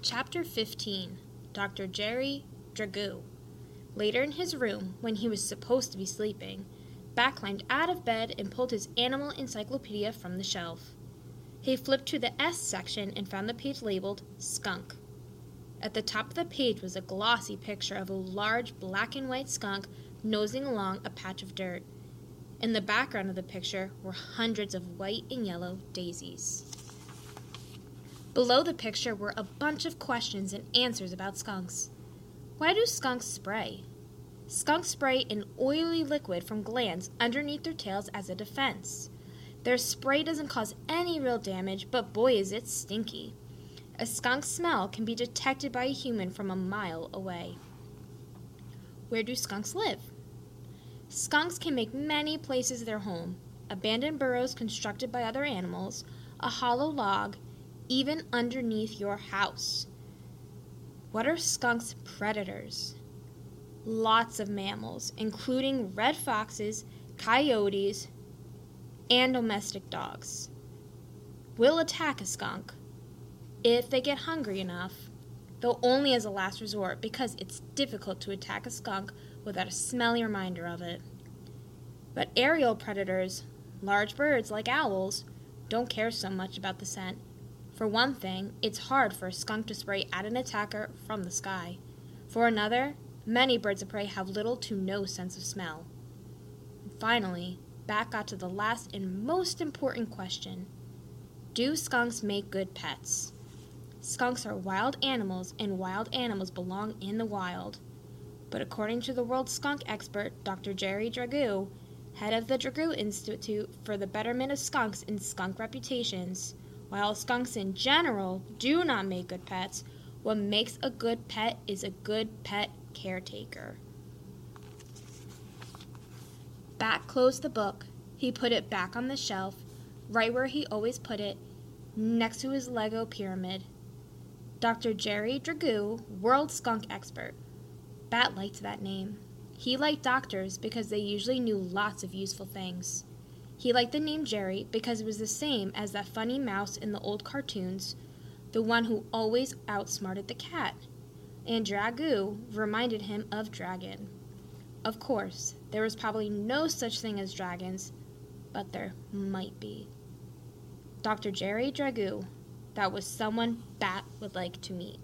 Chapter 15. Dr. Jerry Dragoo. Later in his room, when he was supposed to be sleeping, Bat climbed out of bed and pulled his animal encyclopedia from the shelf. He flipped to the S section and found the page labeled Skunk. At the top of the page was a glossy picture of a large black and white skunk nosing along a patch of dirt. In the background of the picture were hundreds of white and yellow daisies. Below the picture were a bunch of questions and answers about skunks. Why do skunks spray? Skunks spray an oily liquid from glands underneath their tails as a defense. Their spray doesn't cause any real damage, but boy is it stinky. A skunk's smell can be detected by a human from a mile away. Where do skunks live? Skunks can make many places their home: abandoned burrows constructed by other animals, a hollow log, even underneath your house. What are skunks' predators? Lots of mammals, including red foxes, coyotes, and domestic dogs, will attack a skunk if they get hungry enough, though only as a last resort because it's difficult to attack a skunk without a smelly reminder of it. But aerial predators, large birds like owls, don't care so much about the scent. For one thing, it's hard for a skunk to spray at an attacker from the sky. For another, many birds of prey have little to no sense of smell. And finally, Bat got to the last and most important question. Do skunks make good pets? Skunks are wild animals, and wild animals belong in the wild. But according to the world skunk expert, Dr. Jerry Dragoo, head of the Dragoo Institute for the Betterment of Skunks and Skunk Reputations, while skunks in general do not make good pets, what makes a good pet is a good pet caretaker. Bat closed the book. He put it back on the shelf, right where he always put it, next to his Lego pyramid. Dr. Jerry Dragoo, world skunk expert. Bat liked that name. He liked doctors because they usually knew lots of useful things. He liked the name Jerry because it was the same as that funny mouse in the old cartoons, the one who always outsmarted the cat. And Dragoo reminded him of dragon. Of course, there was probably no such thing as dragons, but there might be. Dr. Jerry Dragoo, that was someone Bat would like to meet.